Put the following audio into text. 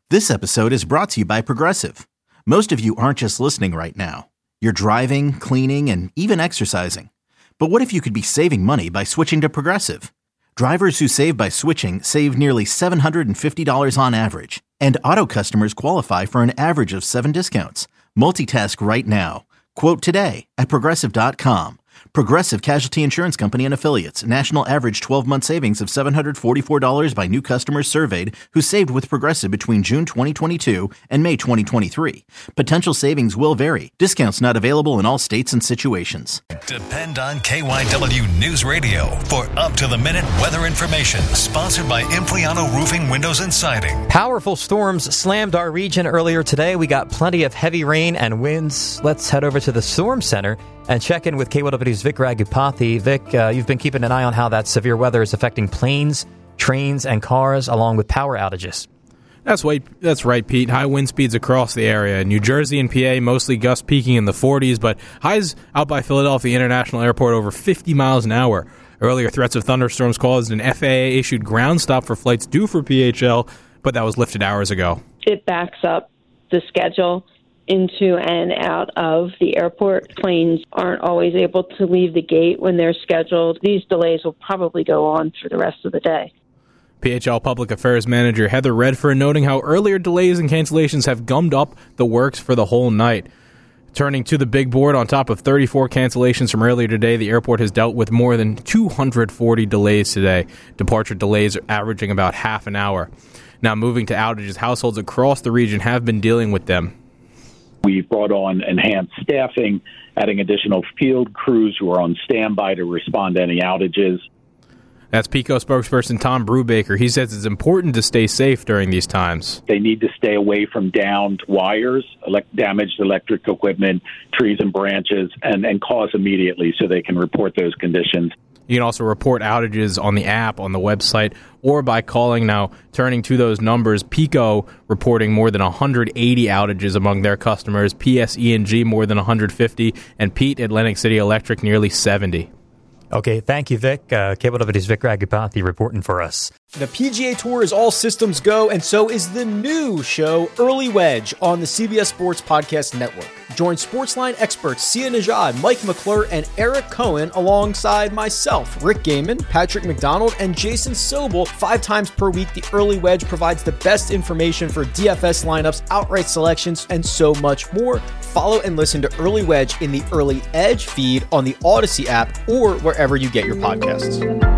This episode is brought to you by Progressive. Most of you aren't just listening right now. You're driving, cleaning, and even exercising. But what if you could be saving money by switching to Progressive? Drivers who save by switching save nearly $750 on average. And auto customers qualify for an average of 7 discounts. Multitask right now. Quote today at Progressive.com. Progressive Casualty Insurance Company and Affiliates. National average 12-month savings of $744 by new customers surveyed who saved with Progressive between June 2022 and May 2023. Potential savings will vary. Discounts not available in all states and situations. Depend on KYW News Radio for up-to-the-minute weather information. Sponsored by Impliano Roofing, Windows, and Siding. Powerful storms slammed our region earlier today. We got plenty of heavy rain and winds. Let's head over to the Storm Center and check in with KYW's Vic Ragupathy. Vic, you've been keeping an eye on how that severe weather is affecting planes, trains, and cars, along with power outages. That's right, Pete. High wind speeds across the area. New Jersey and PA, mostly gusts peaking in the 40s, but highs out by Philadelphia International Airport over 50 miles an hour. Earlier threats of thunderstorms caused an FAA-issued ground stop for flights due for PHL, but that was lifted hours ago. It backs up the schedule into and out of the airport. Planes aren't always able to leave the gate when they're scheduled. These delays will probably go on for the rest of the day. PHL Public Affairs Manager Heather Redfern noting how earlier delays and cancellations have gummed up the works for the whole night. Turning to the big board, on top of 34 cancellations from earlier today, the airport has dealt with more than 240 delays today. Departure delays are averaging about half an hour. Now moving to outages, households across the region have been dealing with them. We've brought on enhanced staffing, adding additional field crews who are on standby to respond to any outages. That's PECO spokesperson Tom Brubaker. He says it's important to stay safe during these times. They need to stay away from downed wires, damaged electric equipment, trees and branches, and cause immediately so they can report those conditions. You can also report outages on the app, on the website, or by calling. Now, turning to those numbers, PECO reporting more than 180 outages among their customers, PSE&G more than 150, and Pete Atlantic City Electric nearly 70. Okay, thank you, Vic. KYW's Vic Ragupathy reporting for us. The PGA Tour is all systems go, and so is the new show, Early Wedge, on the CBS Sports Podcast Network. Join Sportsline experts Sia Nejad, Mike McClure, and Eric Cohen alongside myself, Rick Gaiman, Patrick McDonald, and Jason Sobel 5 times per week. The Early Wedge provides the best information for DFS lineups, outright selections, and so much more. Follow and listen to Early Wedge in the Early Edge feed on the Odyssey app or wherever you get your podcasts.